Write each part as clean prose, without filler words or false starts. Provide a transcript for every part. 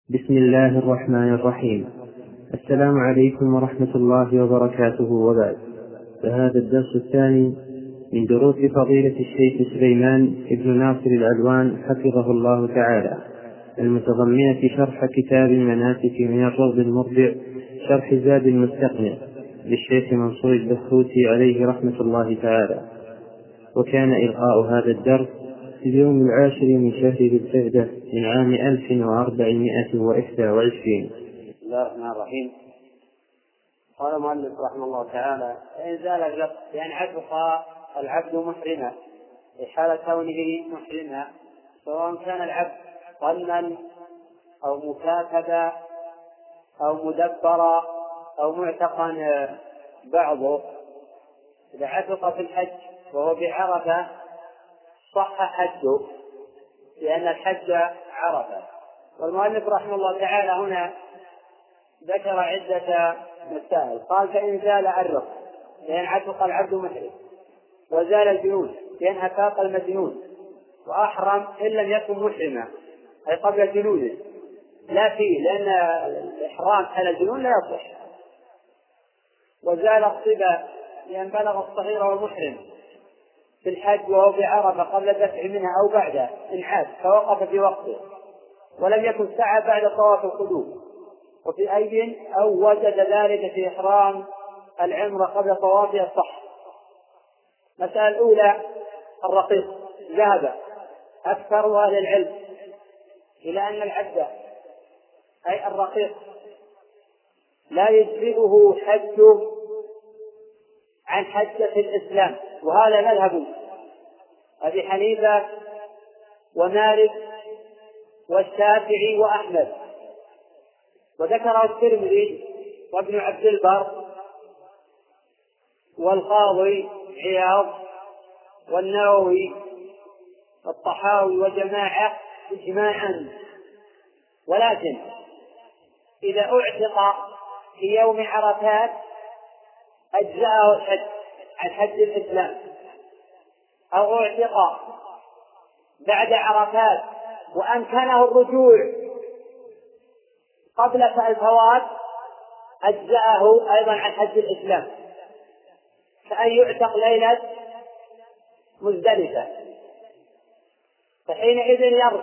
بسم الله الرحمن الرحيم. السلام عليكم ورحمة الله وبركاته، وبعد، فهذا الدرس الثاني من دروس فضيلة الشيخ سليمان ابن ناصر العلوان حفظه الله تعالى، المتضمنة شرح كتاب المناسك من الروض المربع شرح زاد المستقنع للشيخ منصور البسوتي عليه رحمة الله تعالى. وكان إلقاء هذا الدرس في اليوم 10 من شهر ذي القعدة من عام 1421. بسم الله الرحمن الرحيم. قال المؤلف رحمه الله تعالى: إن زال اللفظ بأن عتق العبد محرما في حال كونه محرما، سواء كان العبد ظنا أو مكاتبا أو مدبرا أو معتقا بعضه. إذا عتق في الحج وهو بعرفة صح حجه، لأن الحج عرفة. والمؤلف رحمه الله تعالى هنا ذكر عدة مسائل. قال: فإن زال الرق لأن عتق العبد محرم، وزال الجنون لأن أفاق المجنون وأحرم إن لم يكن محرما، أي قبل جنونه، لا فيه، لأن الإحرام على الجنون لا يصح. وزال الصبا لأن بلغ الصغير والمحرم في الحج وهو بعرفة قبل الدفع منها أو بعده انحاز فوقف في وقته ولم يكن سعى بعد طواف القدوم، وفي أي أو وجد ذلك في إحرام العمرة قبل طوافها الصح. مسألة الأولى: الرقيق. ذهب أكثر أهل العلم إلى أن العبد أي الرقيق لا يجزئه حجه عن حجة الإسلام، وهذا مذهب أبي حنيفة ومالك والشافعي وأحمد، وذكره الترمذي وابن عبد البر والقاضي عياض والنووي والطحاوي وجماعة إجماعا. ولكن إذا أعتق في يوم عرفات أجزأه الحج عن حج الإسلام، أو أعتق بعد عرفات وأمكنه الرجوع قبل الفوات أجزأه أيضا عن حج الإسلام، كأن يعتق ليلة مزدلفة، فحينئذ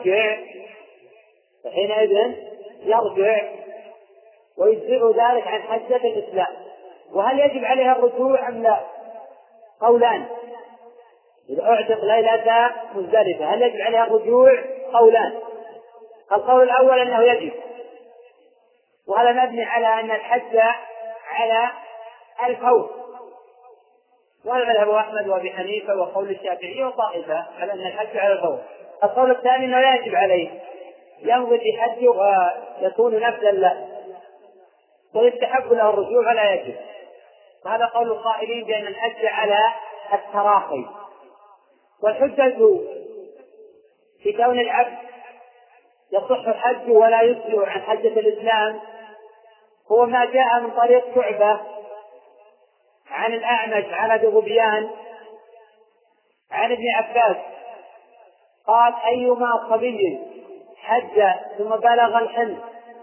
يرجع ويجزئ ذلك عن حجة الإسلام. وهل يجب عليها الرجوع أم لا؟ قولان. إذا أعتق ليلة مزدلفة هل يجب عليها الرجوع؟ قولان. القول الأول أنه يجب، وهذا مبني على أن الحج على الفور، وهذا مذهب أحمد وأبي حنيفة وقول الشافعي وطائفة على أن الحج على الفور. القول الثاني أنه لا يجب عليه، يمضي في حجه ويكون نفلا له ويستحب له الرجوع فلا يجب. هذا قول القائلين بأن الحج على التراخي. والحجة في كون العبد يصح حجه ولا يسلو عن حجة الإسلام هو ما جاء من طريق شعبة عن الأعمش عن أبي غبيان عن ابن عباس قال: أيما صبي حج ثم بلغ الحلم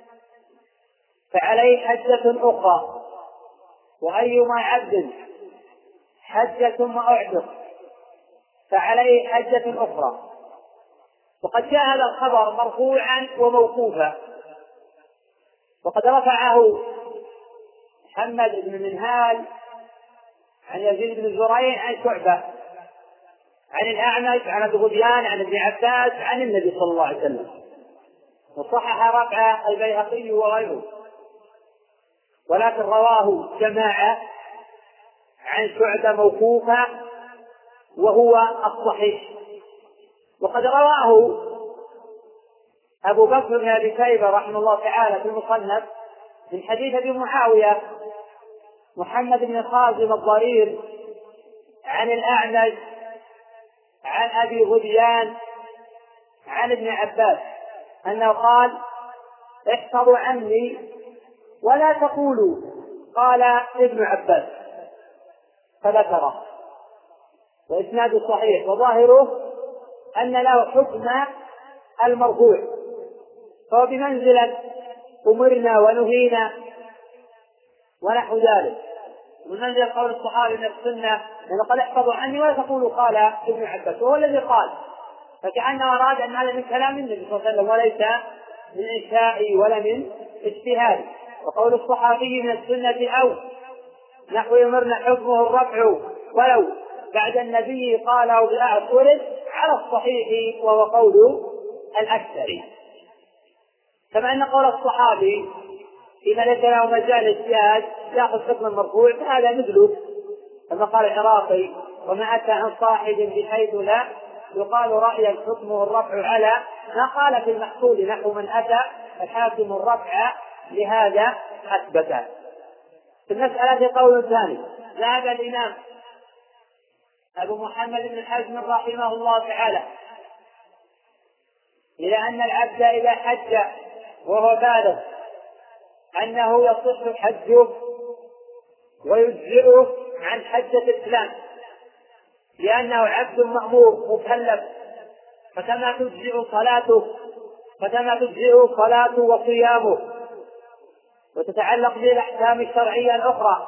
فعليه حجة أخرى، وأيما عبد حج ثم أعتق فعليه حجة أخرى. وقد جاء هذا الخبر مرفوعا وموقوفا، وقد رفعه محمد بن منهال عن يزيد بن زريع عن شعبة عن الأعمش عن أبي غبيان عن ابن عباس عن النبي صلى الله عليه وسلم، وصحح رفعه البيهقي وغيره، ولكن رواه جماعة عن شعبة موقوفا وهو الصحيح. وقد رواه أبو بكر بن أبي شيبة رحمه الله تعالى في المصنف من حديث أبي معاوية محمد بن خازم الضرير عن الأعمش عن أبي غبيان عن ابن عباس أنه قال: احفظوا عني ولا تقولوا قال ابن عباس، فذكره، وإسناده صحيح، وظاهره أن له حكم المرفوع، فهو بمنزلة أمرنا ونهينا ونحو ذلك، ومنزل قول الصحابي من السنة لأنه قد احفظوا عني ولا تقولوا قال ابن عباس، وهو الذي قال، فكأنه أراد أن هذا من كلام النبي صلى الله عليه وسلم وليس من إنشائي ولا من اجتهادي. وقول الصحابي من السنة أو نحو يمرنا حكمه الرفع ولو بعد النبي قاله بأعصر على الصحيح وهو قول الأكثر. كما أن قول الصحابي فيما ليس له مجال اجتهاد يأخذ حكم المرفوع فهذا مثله، كما قال العراقي: وما أتى عن صاحب بحيث لا يقال رأيا حكمه الرفع على ما قال في المحصول نحو من أتى الحاكم الرفع لهذا أثبته. في المسألة قول ثاني: ذهب الإمام أبو محمد بن الحزم رحمه الله تعالى إلى أن العبد إذا حج وهو بالغ أنه يصح حجه ويجزئه عن حجة الإسلام، لأنه عبد مأمور مكلف، فكما تجزئ صلاته وصيامه وتتعلق به الأحكام الشرعية الأخرى،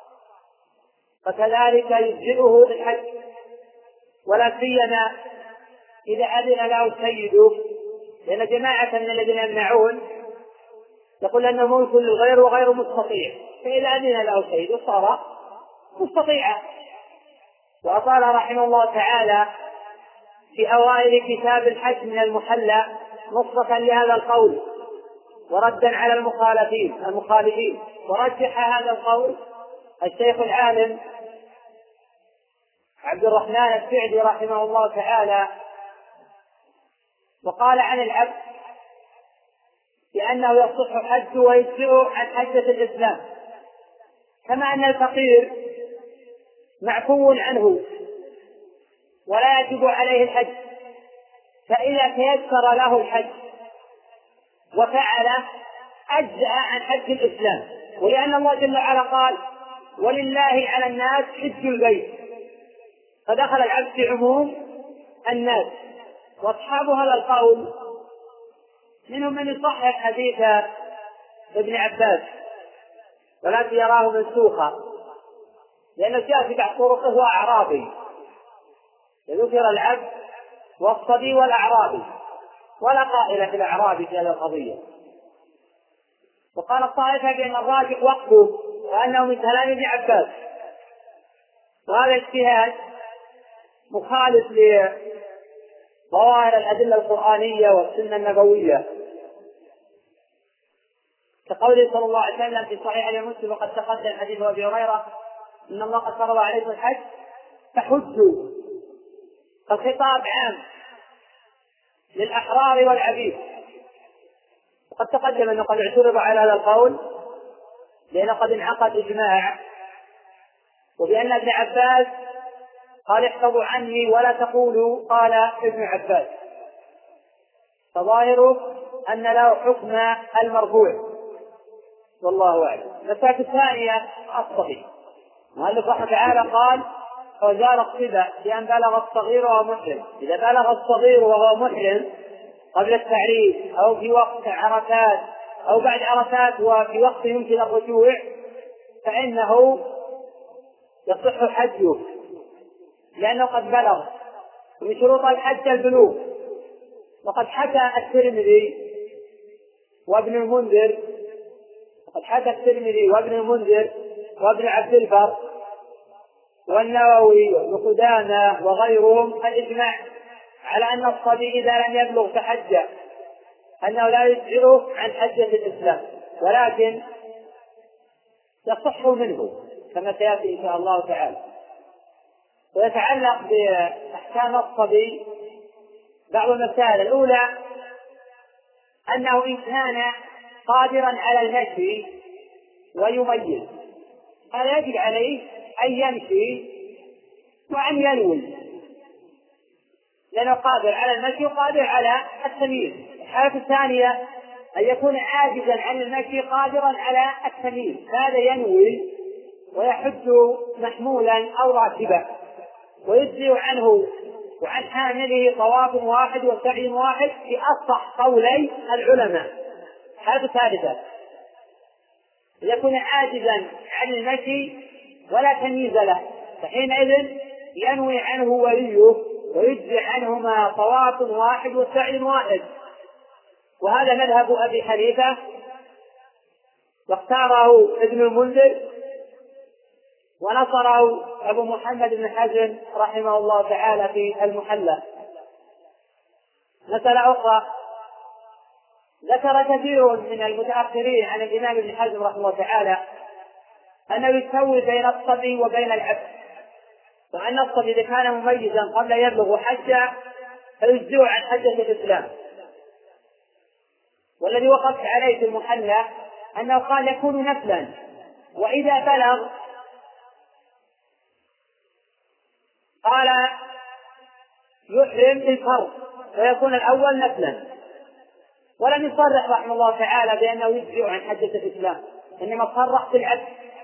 فكذلك يجزئه الحج، ولا سيما إذا أذن له سيده، لأن جماعة من الذين يمنعون يقول أنه ملك للغير وغير مستطيع، فإذا أذن له سيده صار مستطيعا. وأطال رحمه الله تعالى في أوائل كتاب الحج من المحلى نصرة لهذا القول وردا على المخالفين، ورجح هذا القول الشيخ العالم عبد الرحمن السعدي رحمه الله تعالى، وقال عن العبد بأنه يصح حجه ويجزئه عن حجة الإسلام، كما أن الفقير معفو عنه ولا يجب عليه الحج، فإذا تيسر له الحج وفعل أجزأ عن حج الإسلام، ولأن الله جل وعلا قال: ولله على الناس حج البيت، فدخل العبد في عموم الناس. وأصحاب هذا القول منهم من يصحح حديث ابن عباس ولكن يراه منسوخا، لأنه جاء في بعض طرقه هو أعرابي، يذكر العبد والصبي والأعرابي، ولا قائل في الأعرابي في هذه القضية. وقال الطائفة بأن الراجح وقفه وأنه من كلام ابن عباس، وهذا اجتهاد مخالف لظواهر الأدلة القرآنية والسنة النبوية، كقوله صلى الله عليه وسلم في صحيح مسلم وقد تقدم حديث أبي هريرة: إن الله قد فرض عليكم الحج فحجوا. فالخطاب عام للأحرار والعبيد، وقد تقدم أنه قد اعترض على هذا القول لأنه قد انعقد إجماع، وبأن ابن عباس قال: احفظوا عني ولا تقولوا قال ابن عباس، فظاهره أن له حكم المرفوع، والله أعلم. المسألة الثانية الصغير، المؤلف رحمه تعالى قال: وزال الصبا بأن بلغ الصغير وهو محرم. إذا بلغ الصغير وهو محرم قبل التعريف أو في وقت عرفات أو بعد عرفات وفي وقت يمكن الرجوع فإنه يصح حجه، لأنه قد بلغ. ومن شروط الحج البلوغ، وقد حكى الترمذي وابن المنذر وابن عبد البر والنووي وقدامى وغيرهم الإجماع على أن الصبي إذا لم يبلغ فحج أنه لا يجزئه عن حجة الإسلام، ولكن يصح منه كما سيأتي إن شاء الله تعالى. ويتعلق بأحكام الصبي بعض المسائل. الأولى أنه إن كان قادرا على المشي ويميز فلا يجب عليه أن يمشي وأن ينوي، لأنه قادر على المشي وقادر على التمييز. الحالة الثانية أن يكون عاجزا عن المشي قادرا على التمييز، هذا ينوي ويحج محمولا أو راكبا ويجزئ عنه وعن حامله طواف واحد وسعي واحد في أصح قولي العلماء. حالة ثالثة يكون عاجزا عن المشي ولا تمييز له، فحينئذ ينوي عنه وليه ويجزي عنهما طواف واحد وسعي واحد. وهذا مذهب أبي حنيفة، واختاره ابن المنذر، ونصره أبو محمد بن حزم رحمه الله تعالى في المحلى. مسألة أخرى ذكر كثير من المتأخرين عن الإمام ابن حزم رحمه الله تعالى أنه يسوي بين الصبي وبين العبد، وأن الصبي إذا كان مميزا قبل يبلغ حجة فيجزئه عن حجة الإسلام. والذي وقفت عليه في المحلى أنه قال يكون نفلا، وإذا بلغ قال يحرم بالفرض ويكون الأول نفلا، ولم يصرح رحمه الله تعالى بأنه يجزئ عن حجة الإسلام، إنما صرح بالعدل.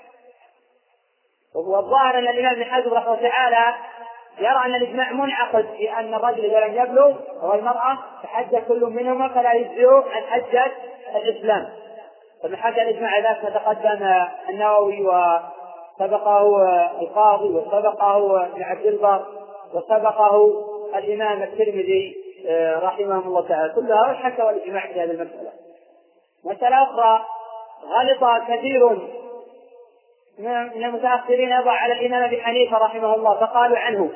وهو الظاهر أن الإمام ابن حزم رحمه الله تعالى يرى أن الإجماع منعقد في أن الرجل إذا لم يبلغ والمرأة فحج كل منهما فلا يجزئ عن حجة الإسلام. فمن حج الإجماع ذاك تقدم النووي وسبقه القاضي وسبقه ابن عبد البر وسبقه الإمام الترمذي رحمه الله تعالى، كلها حكوا الإجماع في هذه المسألة. مسألة أخرى غلط كثير من المتأخرين يضع على الإمام أبي حنيفة رحمه الله، فقالوا عنه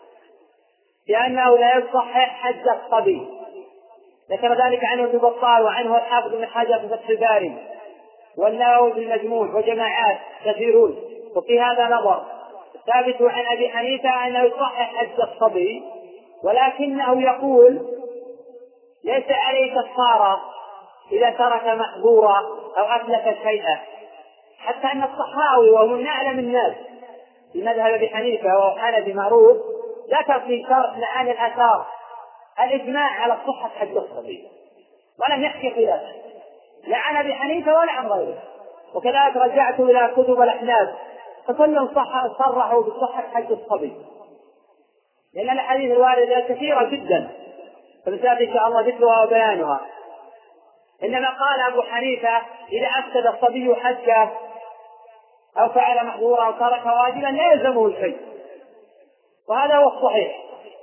بأنه لا يصحح حج الصبي. ذكر ذلك عنه ابن بطال وعنه الحافظ بن حجر في فتح الباري والنووي في المجموع وجماعات كثيرون. وفي هذا نظر ثابت عن أبي حنيفة أنه يصحح حج الصبي، ولكنه يقول ليس عليه كفارة إذا ترك محظورا أو أتلف شيئا، حتى أن الصحاوي وهو من أعلم الناس في مذهب أبي حنيفة وهو حنفي معروف ذكر في شرح معاني الآثار الإجماع على صحة حج الصبي ولم يحكي خلافه لا عن أبي حنيفة ولا عن غيره. وكذلك رجعت إلى كتب الأحناف فكلهم صرحوا بصحة حج الصبي، لأن الحديث الواردة كثيرة جدا فبسبب إن شاء الله ذكرها وبيانها. إنما قال أبو حنيفة إذا أفسد الصبي حجه أو فعل محظورا أو ترك واجبا لا يلزمه شيء، وهذا هو الصحيح،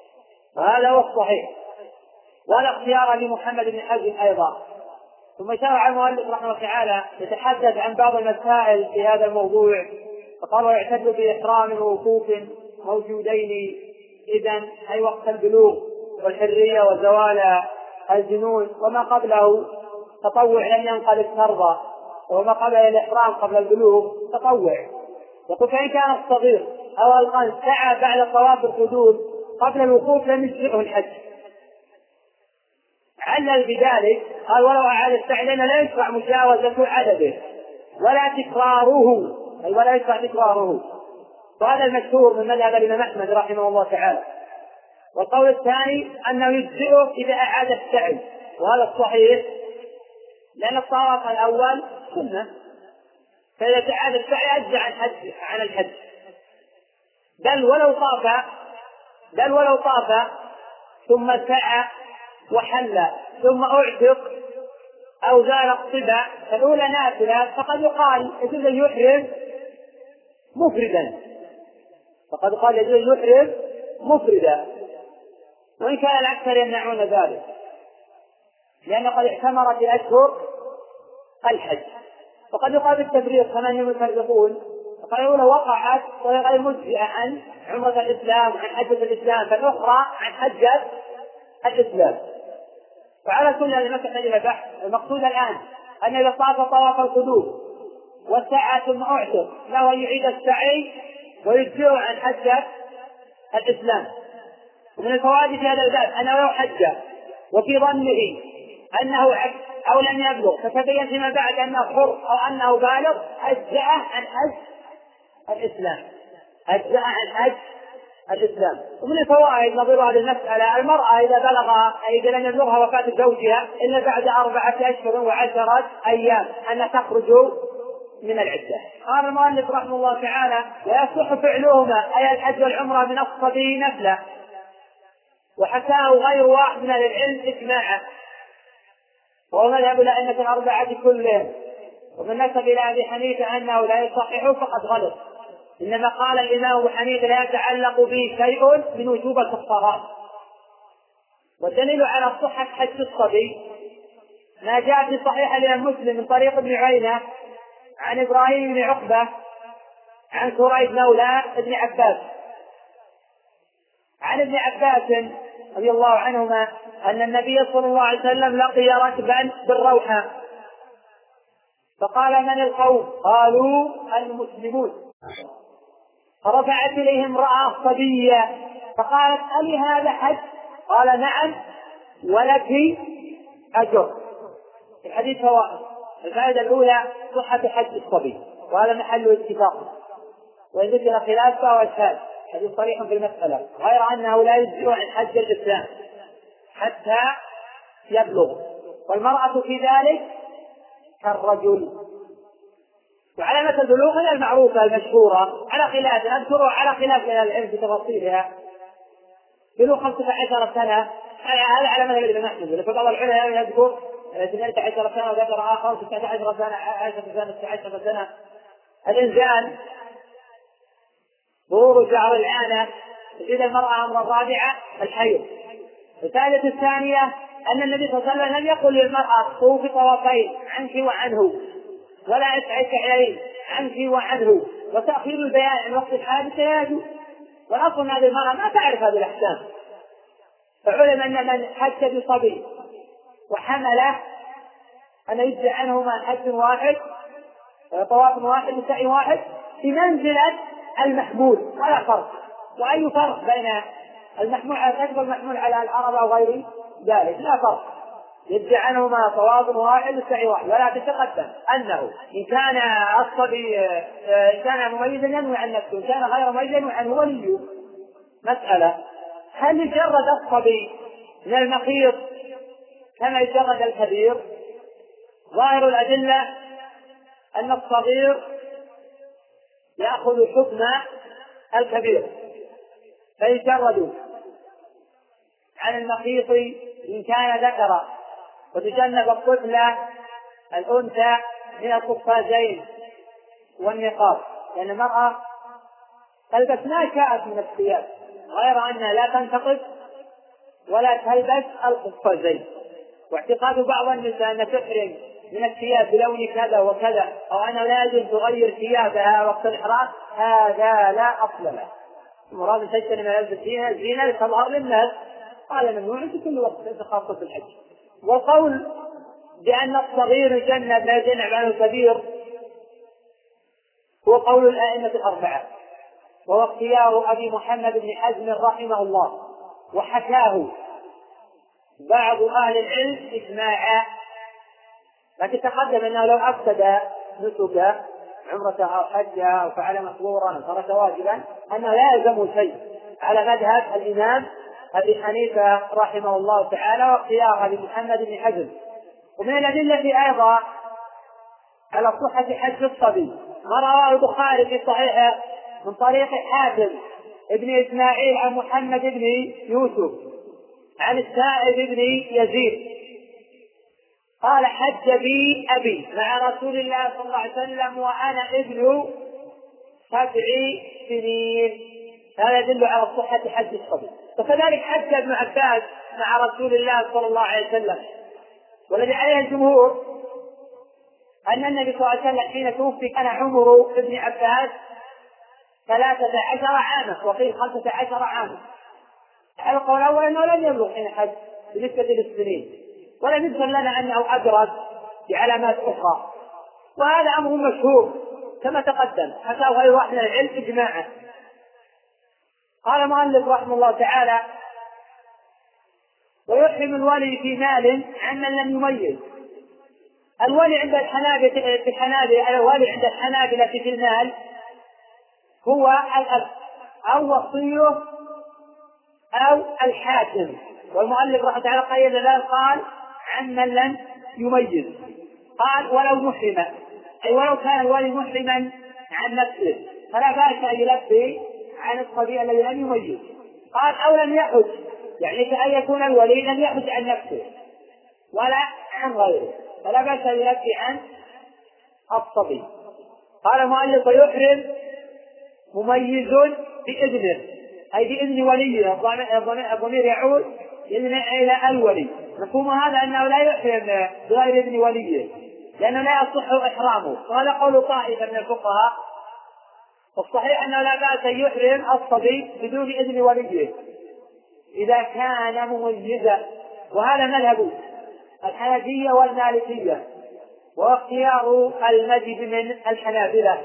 وهذا اختيار لمحمد بن حزم أيضا. ثم شرع المؤلف رحمه الله تعالى يتحدث عن بعض المسائل في هذا الموضوع، فقال ويعتد بإحرام ووقوف موجودين إذن أي وقت البلوغ والحرية وزوال الجنون، وما قبله تطوع لم ينقلب فرضا، وما قبل الإحرام قبل البلوغ تطوع. يقول فإن كان الصغير أو القلب سعى بعد طواف الحدود قبل الوقوف لم يجزئه الحج. علل بذلك قال ولو أعاد السعي لأنه لا يشرع مجاوزة عدده ولا يشرع تكراره. وهذا المشهور من مذهب الإمام أحمد رحمه الله تعالى. والقول الثاني أنه يجزئه إذا أعاد السعي، وهذا الصحيح لأن الطواف الأول سنة، فإذا تعاد السعي أجزى عن الحج. بل ولو طاف ثم سعى وحل ثم أعتق أو زال الصبا فالأولى نافلة فقد يقال يجوز أن يحرم مفردا، وإن كان الأكثر يمنعون ذلك لأنه قد اعتمر في أشهر الحج. وقد يقال بالتفريق كما يفرقون، فقد يقول وقعت غير مجزئة عن عمرة الإسلام عن حجة الإسلام، فالأخرى عن حجة الإسلام. فعلى كل هذه المسألة بحث. المقصود الآن أن إذا طاف طواف القدوم والسعى ثم أعتق له أن يعيد السعي ويجزئه عن حجة الإسلام. ومن الفوائد في هذا الباب أنه لو حج وفي ظنه أنه عبد أو لم يبلغ فتبين فيما بعد أنه حر أو أنه بالغ أجزأ عن حج الإسلام. ومن الفوائد نظير هذه المسألة المرأة إذا بلغها أي إذا لم يبلغها وفاة زوجها إلا بعد 4 أشهر و10 أيام أن تخرج من العدة. قال المؤلف رحمه الله تعالى ويصح فعلهما أي الحج والعمرة من الصبي نفلا، وحكاه غير واحد من العلم إجماعا، وهو مذهب الأئمة الأربعة كلهم. ومن نسب إلى أبي حنيفة أنه لا يصحح فقد غلط، إنما قال الإمام أبو حنيفة لا يتعلق به شيء من وجوب الكفارات. والدليل على صحة حج الصبي ما جاء في صحيح الإمام مسلم من طريق ابن عيينة عن إبراهيم بن عقبة عن كريب مولى ابن عباس عن ابن عباس رضي الله عنهما أن النبي صلى الله عليه وسلم لقي ركبا بالروحة فقال: من القوم؟ قالوا: المسلمون. فرفعت إليه امرأة صبية فقالت: ألي هذا حج؟ قال: نعم ولك أجر. الحديث فوائد. الفائدة الأولى صحة حج الصبي، وهذا محل اتفاق، وإن ذكر خلاف فهو أشهاد، حديث صريح في المسألة، غير أنه لا يجزئ عن حج الإسلام حتى يبلغ، والمرأة في ذلك كالرجل. وعلامة البلوغ هي المعروفة المشهورة على خلاف، أذكره على خلاف من العلم في تفاصيلها. بلوغ 15 سنة هذا على مذهب الإمام أحمد، لكن بعض العلماء يذكر 12 سنة وذكر آخر 16 سنة 10 سنة 19 سنة. الإنزال ظهور شعر العانة، تزيد المرأة أمر الرابعة الحيض. الثالثة الثانية أن النبي صلى الله عليه وسلم لم يقل للمرأة طوفي طوافين عنك وعنه، ولا اسعي سعيين عنك وعنه، وتأخير البيان عن وقت الحادثة يجوز. والأصل أن هذه المرأة ما تعرف هذه الأحكام، فعلم أن من حج بصبي وحمله أن يجزي عنهما حج واحد طواف واحد وسعي واحد بمنزلة المحمول، ولا فرق. وأي فرق بين المحمول على الكتف والمحمول على العرب أو غير ذلك؟ لا فرق، يجزي عنهما طواف واحد وسعي واحد. ولا تتقدم أنه إن كان الصبي إن كان مميزا ينوي عن نفسه، إن كان غير مميز ينوي عنه وليه. مسألة: هل يجرد الصبي من المخيط كما يجرد الكبير؟ ظاهر الأدلة أن الصغير يأخذ حكم الكبير فيجرد عن المخيط إن كان ذكرا، وتجنب الطفل الأنثى من القفازين والنقاب، لأن المرأة تلبس ما شاءت من الثياب غير أنها لا تنتقب ولا تلبس القفازين. واعتقاد بعض النساء أن تحرم من الثياب بلون كذا وكذا، أو أنه لا يجوز تغير ثيابها وقت الإحرام، هذا لا أصل له. المراد تجتنب من هذه الزينة لتظهر للناس، قال ممنوع في كل وقت خاصة في الحج. وقول بأن الصغير يجنب لا يجنب عنه الكبير هو قول الأئمة الأربعة، وهو اختيار أبي محمد بن حزم رحمه الله، وحكاه بعض أهل العلم إجماعا. لكن تقدم أنه لو أفسد نسك عمرة أو حجة أو فعل مقبورا أو ترك واجبا أنه لا يلزم شيء، على مذهب الإمام أبي حنيفة رحمه الله تعالى واختيار أبي محمد بن حزم. ومن الأدلة أيضا على صحة حج الصبي ما رواه البخاري في صحيحه من طريق حاتم ابن إسماعيل عن محمد بن يوسف عن السائب بن يزيد قال: حج بي أبي مع رسول الله صلى الله عليه وسلم وأنا ابن 7 سنين. هذا يدل على صحة حج الصبي. وكذلك حج ابن عباس مع رسول الله صلى الله عليه وسلم، والذي عليه الجمهور أن النبي صلى الله عليه وسلم حين توفي كان عمر ابن عباس 13 عاما، وقيل 15 عاما. على القول الأول أنه لم يبلغ حين حج بالنسبة للسنين، ولم يذكر لنا أنه أدرك بعلامات أخرى، وهذا أمر مشهور كما تقدم حتى غير واحد من العلم إجماعا. قال المؤلف رحمه الله تعالى: ويحرم الولي في مال عمن لم يميز. الولي عند الحنابلة في المال هو الأب أو وصيه أو الحاكم، والمؤلف رحمه الله تعالى قيد ذلك قال: عمن لم يميز. قال: ولو محرم، أي ولو كان الولي محرما عن نفسه فلا بأس أن يلبي عن الصبي الذي لم يميز. قال: أو لم يحج، يعني كأن يكون الولي لم يحج عن نفسه ولا عن غيره، فلا بأس أن يلبي عن الصبي. قال المؤلف: ويحرم مميز بإذنه، أي بإذن وليه. الضمير يعود إلى الولي. مفهوم هذا أنه لا يحرم بغير إذن وليه لأنه لا يصح إحرامه، وهذا قول طائفة من الفقهاء. والصحيح أنه لا بأس أن يحرم الصبي بدون إذن وليه إذا كان مميزا، وهذا مذهب الحنفية والمالكية واختيار المذهب من الحنابلة.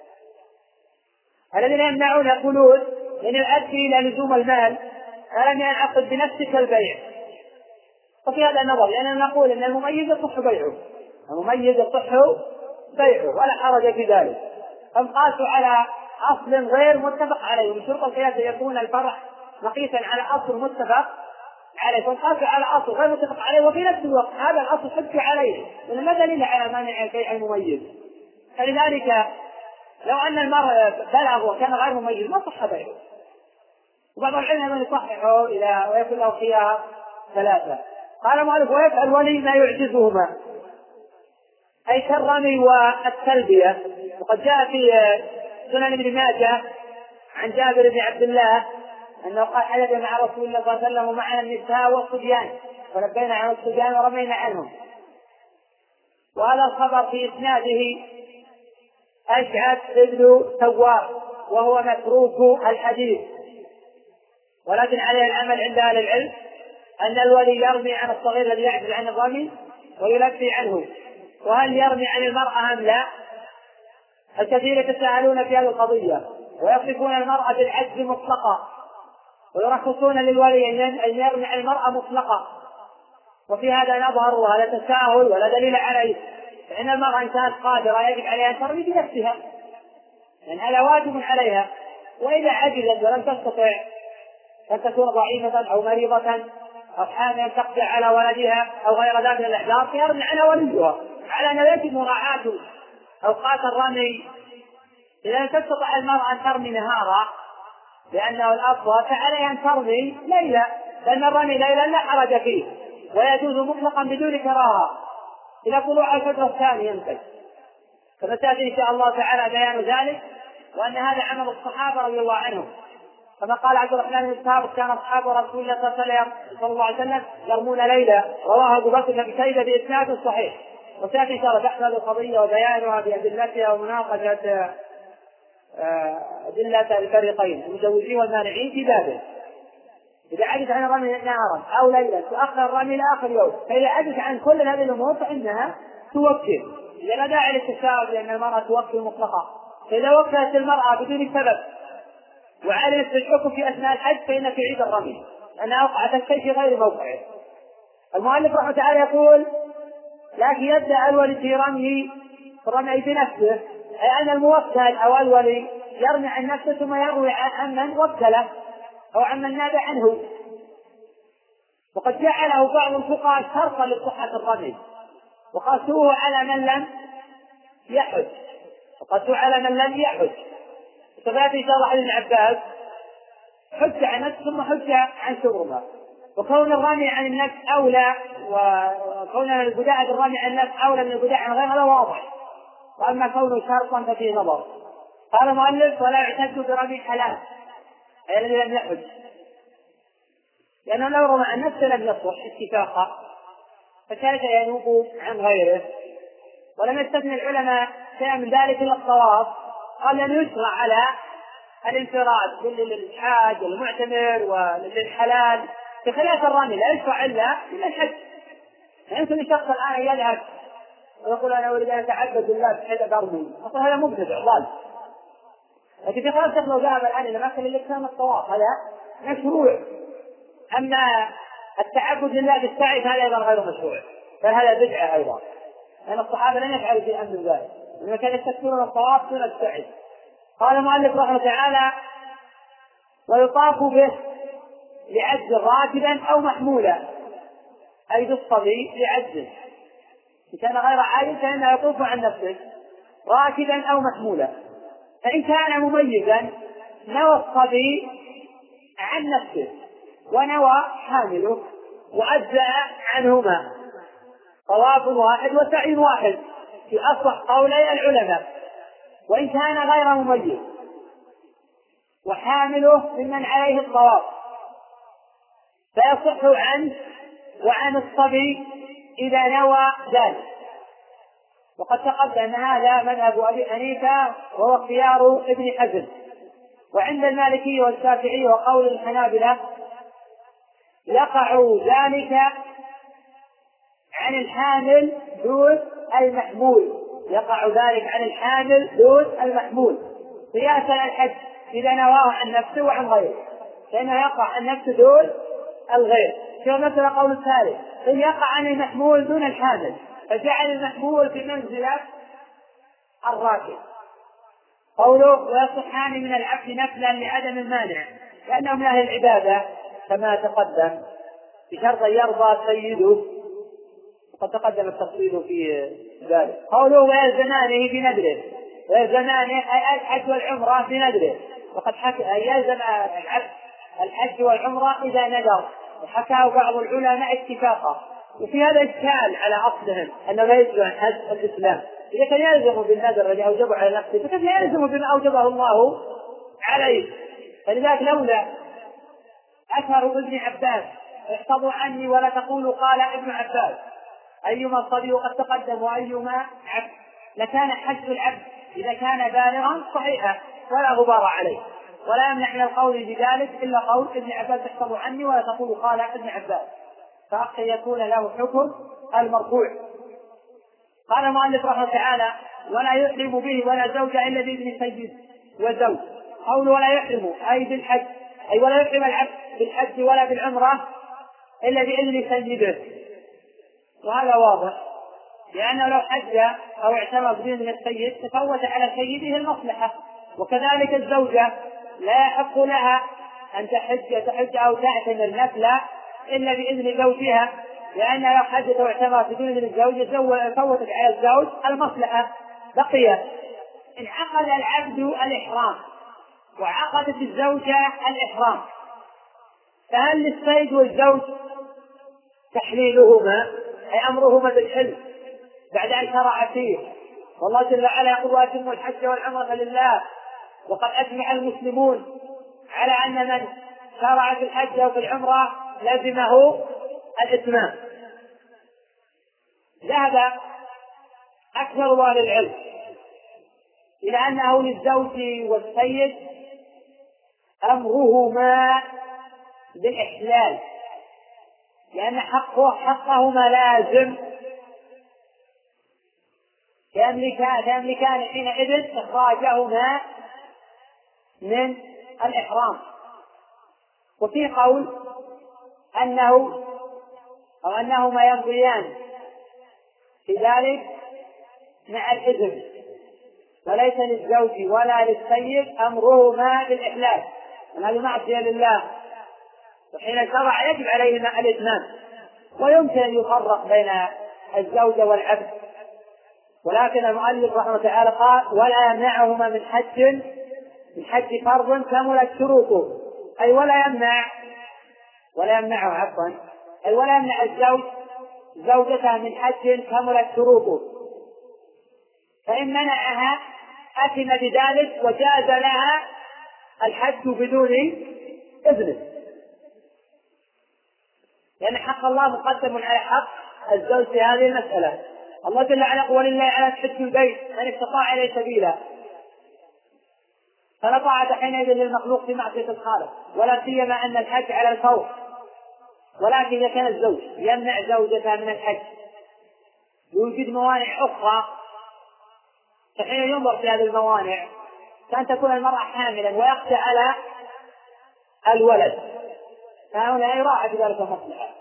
الذين يمنعون يقولون إن يؤدي إلى لزوم المال فلم ينعقد بنفسك البيع. وفي هذا النظر لأننا نقول أن المميز يصح بيعه، المميز يصح بيعه ولا حرج في ذلك. هم قاسوا على أصل غير متفق عليه، ومن شرط القياس يكون الفرع مقيسا على أصل متفق عليه، فقاسوا على أصل غير متفق عليه وفي نفس الوقت هذا الأصل حج عليه، لأن ما دليل على مانع البيع المميز. فلذلك لو أن المرء بلغ وكان غير مميز ما صح بيعه. وبعض العلماء من يصححه ويكون له خيار ثلاثة. قال المؤلف: ويفعل ولي ما يعجزهما، أي كالرمي والتلبية. وقد جاء في سنن ابن ماجه عن جابر بن عبد الله أنه قال: حدث مع رسول الله صلى الله عليه وسلم ومعنا النساء والصبيان فلبينا عن الصبيان ورمينا عنهم. وهذا الخبر في إسناده أشعث ابن ثوار وهو متروك الحديث، ولكن عليه العمل عند أهل العلم أن الولي يرمي عن الصغير الذي يعجز عن الرمي ويلبي عنه. وهل يرمي عن المرأة أم لا؟ الكثير يتساءلون في هذه القضية ويصفون المرأة بالعجز مطلقا، ويرخصون للولي أن يرمي عن المرأة مطلقا، وفي هذا نظر وهذا تساهل ولا دليل عليه، فإن المرأة إن كانت قادرة يجب عليها أن ترمي بنفسها، لأن هذا واجب عليها. وإذا عجزت ولم تستطع أن تكون ضعيفة أو مريضة أو حاملا تقضي على ولدها أو غير ذلك من الأحداث يرمي على وليها، على أنه يجب مراعاة أوقات الرمي. إذا لم تستطع المرأة أن ترمي نهارا لأنه الأفضل فعليها أن ترمي ليلا، لأن الرمي ليلا لا حرج فيه ويجوز مطلقا بدون كراهة إلى طلوع الفجر الثاني يمكن، فستأتي إن شاء الله تعالى بيان ذلك، وأن هذا عمل الصحابة رضي الله عنهم، كما قال عبد الرحمن بن ثابت: كان أصحاب رسول الله صلى الله عليه وسلم يرمون ليلا. رواه أبو بكر بن شيبة بإسناد صحيح، وسيأتي إن شاء الله بحث هذه القضية وبيانها بأدلتها ومناقشة أدلة الفريقين المجوزين والمانعين في بابه. إذا عجز عن الرمي نهارا أو ليلا تؤخر الرمي لآخر يوم، فإذا عجز عن كل هذه الأمور فإنها توكل، إذا لا داعي للتساؤل لأن المرأة توكل مطلقا. فإذا وكلت المرأة بدون سبب وعلمت بالحكم في أثناء الحج فإن تعيد الرمي لأنها وقعت الشيء في غير موقعه. المؤلف رحمه تعالى يقول: لكن يبدأ الولي في الرمي بنفسه، أي أن الموكل أو الولي يرمي عن نفسه ثم يروي عن من وكله أو عن من ناب عنه. وقد جعله بعض الفقهاء شرطا لصحة الرمي وقاسوه على من لم يحج، ففات إن شاء الله ابن عباس: حج عن نفس ثم حج عن شبرمة. وكون الرمي عن النفس أولى، وكون البداء بالرمي عن النفس أولى من البداء عن غيرها واضح، وأما كونه شرطا ففيه نظر. قال المؤلف: ولا يعتد برمي حلال، أي الذي لم يحج، لأنه لو رمى عن نفسه لم يصح اتفاقا، فكيف ينوب عن غيره؟ ولم يستثني العلماء شيئا من ذلك إلا الطواف، قال لأنه يشرع على الانفراد للحاج والمعتمر وللحلال بخلاف الرمي لا يشرع إلا للحج. يمكن الشخص الآن يذهب ويقول: أنا أريد أن أتعبد بالله بحيث أرمي، أصلا هذا مبتدع ضال. لكن في خلاف لو ذهب الآن إلى مكة للإكرام الطواف هذا مشروع، أما التعبد لله بالسعي فهذا أيضا غير مشروع، بل هذا بدعة أيضا، لأن الصحابة لم يفعلوا شيئا من ذلك، لما كانوا يستكثرون الطواف دون السعي. قال المؤلف رحمه تعالى: ويطاف به لعجز راكبا أو محمولا، أي بالصبي لعجز، إن كان غير عاجز فإنه يطوف عن نفسه راكبا أو محمولا. فإن كان مميزا نوى الصبي عن نفسه ونوى حامله وأجزأ عنهما طواف واحد وسعي واحد في أصح قولي العلماء، وإن كان غير مميز، وحامله ممن عليه الطواف، فيصح عنه وعن الصبي إذا نوى ذلك. وقد تقدم هذا مذهب أبي حنيفة وهو اختيار ابن حزم. وعند المالكي والشافعي وقول الحنابلة يقع ذلك عن الحامل دون المحمول، يقع ذلك عن الحامل دون المحمول قياسا الحج إذا نواه عن نفسه وعن غيره، فإنه يقع عن نفسه دون الغير. شو مثل قول الثالث إن يقع عن المحمول دون الحامل، فجعل المحمول في منزلة الراكب. قوله ويصحان من العبد نفلا لعدم المانع لأنه من أهل العبادة كما تقدم بشرط أن يرضى سيده، وقد تقدم التفصيل في ذلك. قوله ويلزمانه بنذره، ويلزمانه أي الحج والعمرة بنذره، وقد يلزم الحج والعمرة إذا نذر، وحكاه بعض العلماء اتفاقا. وفي هذا إشكال على أصلهم أنه لا يجوز عن حج الإسلام، إذا كان يلزم بالنذر الذي أوجبه على نفسه فكيف يلزم بما أوجبه الله عليه؟ فلذلك لولا أثر ابن عباس احفظوا عني ولا تقولوا قال ابن عباس أيما الصبي قد تقدم وأيما عبد، لكان حج العبد إذا كان بالغا صحيحا ولا غبار عليه، ولا يمنع من القول بذلك إلا قول ابن عباس احفظوا عني ولا تقولوا قال ابن عباس، فحتى يكون له حكم المرفوع. قال المؤلف رحمه الله تعالى ولا يحرم به ولا زوج إلا بإذن سيد وزوج. قول ولا يحرم أي بالحج، أي ولا يحرم العبد بالحج ولا بالعمرة إلا بإذن سيده، وهذا واضح لأنه لو حج أو اعتمر بإذن السيد تفوت على سيده المصلحة. وكذلك الزوجة لا يحق لها أن تحج أو تعتمر نفلا إلا بإذن زوجها، لأن لو حجت واعتمرت بدون إذن الزوج فوتت على الزوج المصلحة. بقي إن عقد العبد الإحرام وعقدت الزوجة الإحرام، فهل للسيد والزوج تحليلهما أي أمرهما بالحل بعد أن شرع فيه؟ والله جل وعلا يقول وأتموا الحج والعمرة لله، وقد أجمع المسلمون على أن من شرع في الحج أو في العمرة لازمه الإتمام. ذهب أكثر أهل العلم إلى أنه للزوج والسيد أمرهما بالإحلال، لأن حقهما لازم، يملكان حينئذ إخراجهما من الإحرام. وفي قول أنهما يمضيان في ذلك مع الإذن، وليس للزوج ولا للسيد أمرهما بالإحلال، وهذا معصية لله، وحين شرع يجب عليهما الإتمام. ويمكن أن يفرق بين الزوجة والعبد، ولكن المؤلف رحمه الله تعالى قال ولا يمنعهما من حج فرض كملت شروطه، أي ولا يمنع الزوج زوجته من حج كملت شروطه، فإن منعها أثم بذلك وجاز لها الحج بدون إذنه، لأن حق الله مقدم على حق الزوج في هذه المسألة. الله جل وعلا يقول ولله على حج البيت من استطاع إليه سبيلا، فلا طاعة حينئذ للمخلوق في معصية الخالق، ولا سيما أن الحج على الفور. ولكن إذا كان الزوج يمنع زوجته من الحج ويوجد موانع أخرى، فحين ينظر في هذه الموانع كان تكون المرأة حاملا ويخشى على الولد، فهنا يراعى بذلك المصلحة.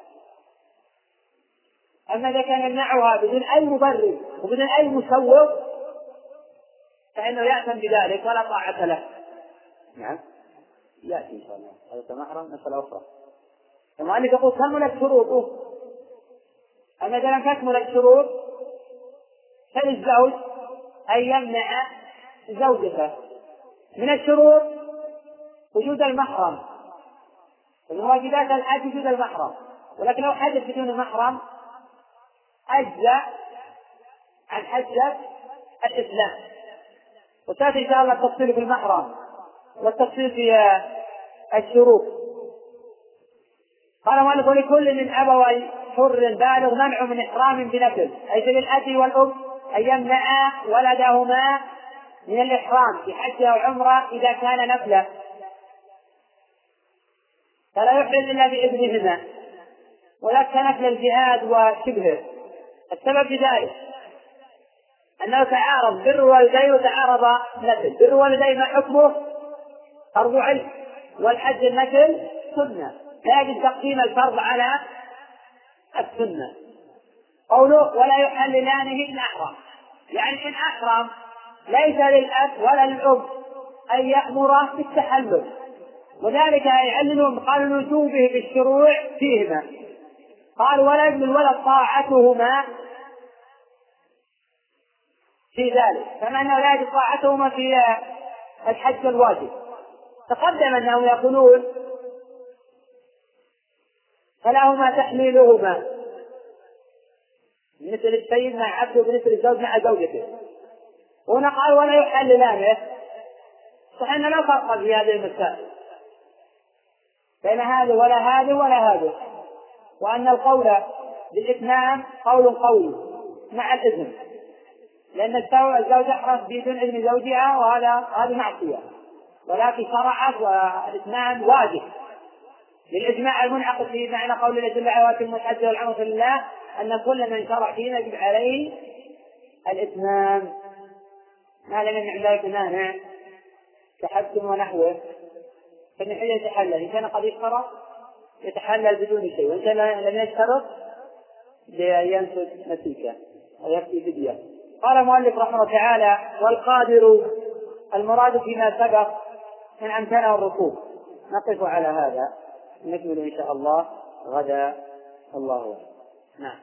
أما إذا كان يمنعها بدون أي مبرر وبدون أي مسوغ فإنه يأثم بذلك ولا طاعة له. نعم يأتي إن شاء الله هذا محرم مسألة أخرى. المؤلف يقول كملت شروطه، أما إذا لم تكمل الشروط فللزوج أن يمنع زوجته. من الشروط وجود المحرم، من واجبات الحج وجود المحرم، ولكن لو حج بدون محرم أجزأ عن حجة الإسلام. وتأتي إن شاء الله التفصيل في المحرم والتفصيل في الشروط. قال مالك: ولكل من أبوي حر بالغ منع من إحرام بنفل، أي للأب والأم أن يمنع ولدهما من الإحرام في حج أو عمرة إذا كان نفلا، فلا يحرم إلا بإذنهما، ولا كنفل الجهاد وشبهه. السبب في ذلك أنه تعارض بر والدين وتعارض نفل. بر والدين ما حكمه؟ فرض عين، والحج النفل سنة، لا يجب تقديم الفرض على السنة. قوله: ولا يحللانه إن أحرم، يعني إن أحرم ليس للأب ولا للأم أن يأمر بالتحلل، وذلك يعللهم قالوا وجوبه بالشروع فيهما. قال: ولا ابن الولد طاعتهما في ذلك، كما أنه لا يجب طاعتهما في الحج الواجب. تقدم أنهم يقولون فلهما تحليلهما، مثل السيد مع عبده ومثل الزوج مع زوجته. هنا قال: ولا يحللانه، فإن لا فرق في هذه المسائل بين هذا ولا هذا ولا هذا، وأن القول بالإتمام قول مع الإذن، لأن الزوجة أحرص بدون إذن زوجها، وهذا معصية، ولكن شرعت والإتمام واجب للإجماع المنعقد في معنى قول الله جل وعلا: وأتموا الحج والعمرة لله، أن كل من شرع فينا يجب عليه الإتمام. ما لم يمنع ذلك مانع كحج ونحوه، فإن حين يتحلل إن كان قد اشترط يتحلل بدون شيء، وإن كان لم يشترط ينسج نسيكه ويكفي فدية. قال المؤلف رحمه الله تعالى: والقادر المراد فيما سبق من أمكانه الركوب. نقف على هذا، نكمل إن شاء الله غدا. الله أكبر. نعم.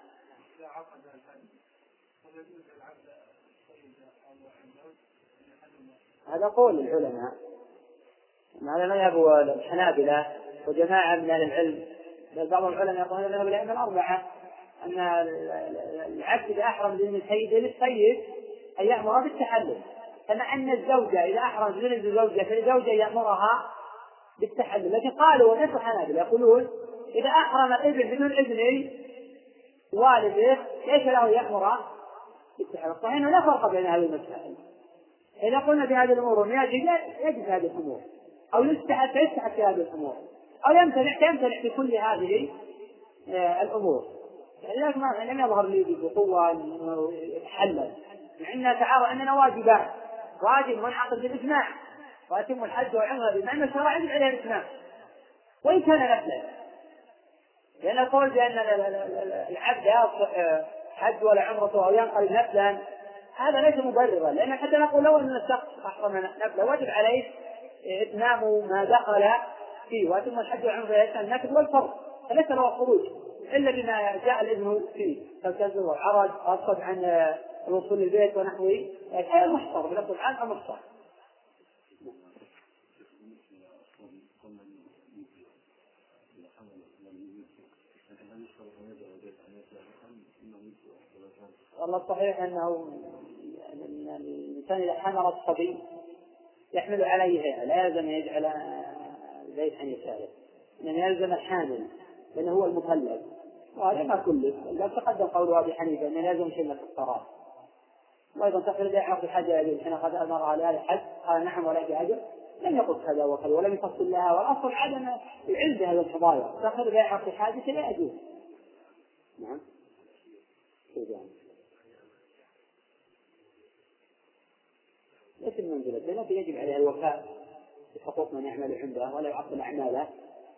هذا قول العلماء، هذا مذهب الحنابلة وجماعة من أهل العلم، بل بعض العلماء يقولون مذهب الأئمة الأربعة أن العبد إذا أحرم بدون سيده للسيد أن يأمر بالتحلل، كما أن الزوجة إذا أحرم بدون الزوجة فالزوجة يأمرها بالتحلل. لكن قالوا ونفس الحنابلة يقولون إذا أحرم الابن بدون إذن والده ليس له يأمر بالتحلل. صحيح لا فرق بين هذه المسائل. إذا قلنا بهذه الأمور يجب هذه الأمور، أو يستحب فيستحب في هذه الأمور، أو يمتنع في كل هذه الأمور. لذلك لم يظهر لي بقوة أنه يتحلل، مع أننا تعارض أننا واجبات، واجب منعقد بالإجماع، وأتم الحج والعمرة بما أن الشرع يجب عليه الإتمام وإن كان نفلا، لأن القول بأن العبد يصح حج ولا عمرة أو ينقل نفلا هذا ليس مبررا، لأن حتى نقول لو أن الشخص أحرم نفلا واجب عليه إتمام ما دخل فيه، وأتم الحج والعمرة يشمل النفل والفرض، فليس له خروج إلا بما جاء الإذن فيه كالكسر والعرج والصد عن الوصول للبيت ونحوه، هذا محصر بلفظ عام أو محصر. والله الصحيح أنه الإنسان إذا حمل الصبي يحمل عليه، لا يلزم يجعل زيت عن يساره، يعني يلزم الحامل لأنه هو المكلف، وهذا ما كله. إذا تقدم قول أبي حنيفة أنه لازم شيء من الكفارات، وأيضا تقول إذا يعطي حاجة أجل حين قد أمرها لهذا الحج قال نعم ولا بأجل، لم يقل كذا وكذا ولم يفصل لها، والأصل عدم العلم بهذه القضايا. تقول إذا يعطي حاجة لا يجوز. نعم. ليس المنزلة، لأنه يجب عليه الوفاء بحقوق من يعمل عنده ولا يعطل أعماله.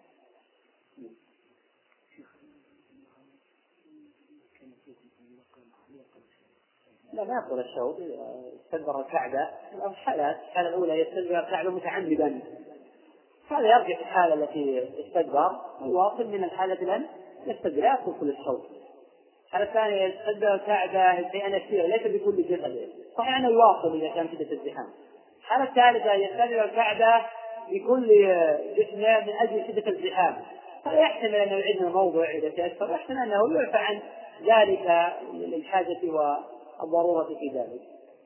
لا ما يقول الشوط استدبر الكعبة، الحالة الأولى يستدبر الكعبة متعمدا، هذا يرجع في الحالة التي استدبر الواصل من الحالة التي يستدبر لا يدخل كل الشوط. الحالة الثانية يستدبر الكعبة شيئا يسيرا ليس بكل جسده، صحيح أنه يواصل إذا كان شدة الزحام. الحالة الثالثة يستدبر الكعبة بكل جسمه من أجل شدة الزحام، فلا يحتمل أنه يعد الموضع إذا تأثر، يحتمل أنه يعفى عن ذلك للحاجة والضرورة في ذلك.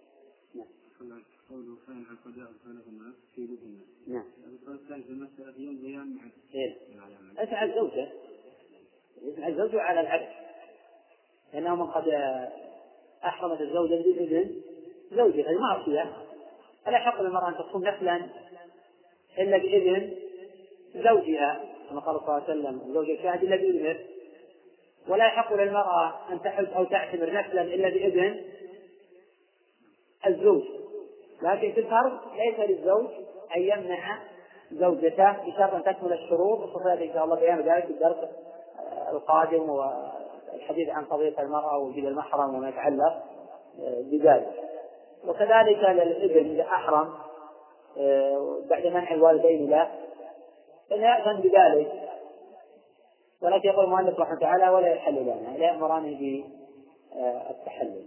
قوله فإن القضاء خالف الناس في بدنه. نعم. القول الثالث المسألة يمضي مع يسعى الزوجة، يسعى الزوجة على العبد، لأنه من قد أحرمت الزوجة بإذن زوجها هذه معصية، فلا يحق للمرأة أن تصوم نفلا إلا بإذن زوجها كما قال صلى الله عليه وسلم الزوج الشاهد إلا بإذنه، ولا يحق للمرأة أن تحج أو تعتمر نفلا إلا بإذن الزوج. لكن في الفرض ليس للزوج أن يمنع زوجته بشرط أن تكمل الشروط، وسوف إن شاء الله بيان ذلك في الدرس القادم والحديث عن قضية المرأة ووجود المحرم وما يتعلق بذلك. وكذلك للابن إذا أحرم بعد منع الوالدين له فإنه يأذن بذلك، ولكن يقول المؤلف رحمه الله تعالى ولا يحل لنا، لا يأمرانه بالتحلل.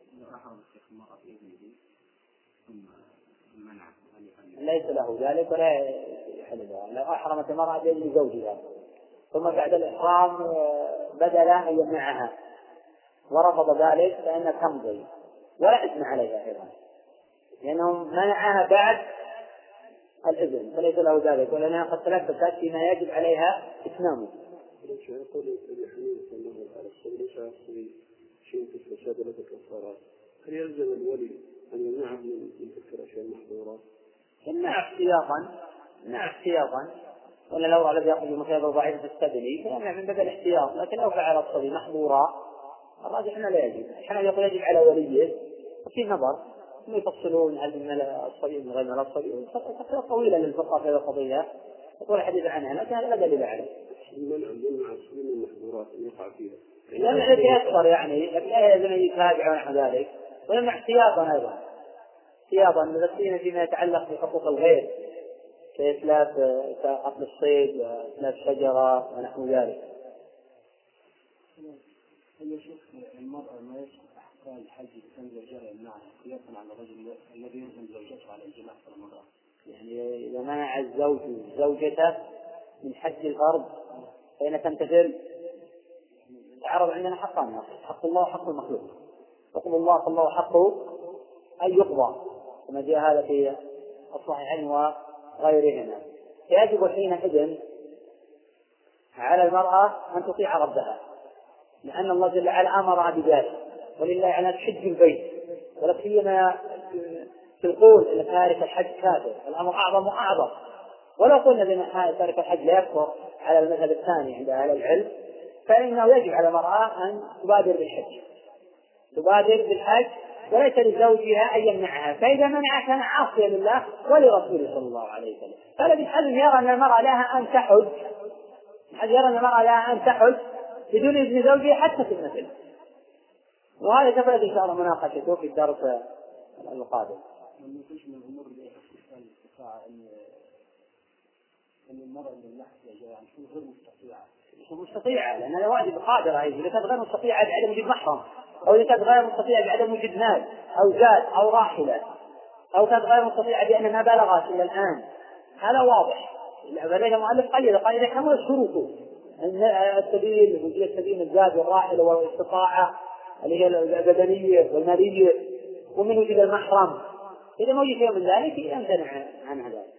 ليس له ذلك ولا يحل لها. لو أحرمت المرأة بإذن زوجها ثم بعد الإحرام بدلا أن يمنعها ورفض ذلك فإنها تمضي ولا إثم عليها أيضا، لأنه منعها بعد الإذن فليس له ذلك، ولأنها قد تلبست فيما يجب عليها إتمامه. هل يلزم الولي أن يمنعه من تلك الأشياء المحظورات؟ يمنع احتياطا، ولا لو الذي يأخذ بمخيطة ضعيفة السبلي فيمنع من باب الاحتياط، لكن لو فعل الصبي محظورا الراجح أنه لا يجب. أحيانا يقول يجب على وليه، وفي نظر هم يفصلون هل من الصبي من غير الصبي، تقريبا طويلة للفقهاء في هذه القضية يقول الحديث عنها، لكن هذا لا دليل عليه. منع الصبي من المحظورات أن يقع فيها لأنه يتأثر يعني، لكن لا يلزم أن يتابع ونحو ذلك، ويمنع احتياطا أيضا، احتياطا مذكرين فيما يتعلق بحقوق الغير كإتلاف قتل الصيد وإتلاف شجرة ونحو ذلك. هل يشوف المرأة ما يشوف أحكام الحج كان زوجها يمنعها قياسا على الرجل الذي يلزم زوجته على الجماع في رمضان؟ يعني إذا منع الزوج زوجته من حج الفرض فإن تمتثل. تعرض عندنا حقان، حق الله وحق المخلوق. حق الله فالله حقه أن يقضى كما جاء هذا في الصحيحين وغيرهما، فيجب حينئذ على المرأة أن تطيع ربها، لأن الله جل وعلا أمرها بذلك، ولله على حج البيت، ولا سيما في القول أن تارك الحج كافر، الأمر أعظم وأعظم. ولو قلنا بأن تارك الحج لا يكفر على المذهب الثاني عند أهل العلم، فإنه يجب على المرأة أن تبادر بالحج وليس لزوجها أن يمنعها، فإذا منعها كان عاصيا لله ولرسوله صلى الله عليه وسلم. فالذي حزم يرى أن المرأة لها أن تحج بدون إذن زوجها حتى في المثل، وهذا تبدأ إن شاء الله مناقشته في الدرس القادم. من الأمور اللي استطاع أن المرأة من ناحية يعني غير مستطيعة لأنها واجب قادرة، إذا كانت غير مستطيعة بعدم وجود محرم، أو إذا كانت غير مستطيعة بعدم وجود مال أو زاد أو راحلة، أو كانت غير مستطيعة بأن ما بلغت إلى الآن، هذا واضح. فلذلك المؤلف قال يحمل الشروط السبيل وجود السبيل الزاد والراحلة والاستطاعة اللي هي البدنية والمالية ومن وجود المحرم، إذا ما وجد شيء من ذلك يمتنع عن هذا.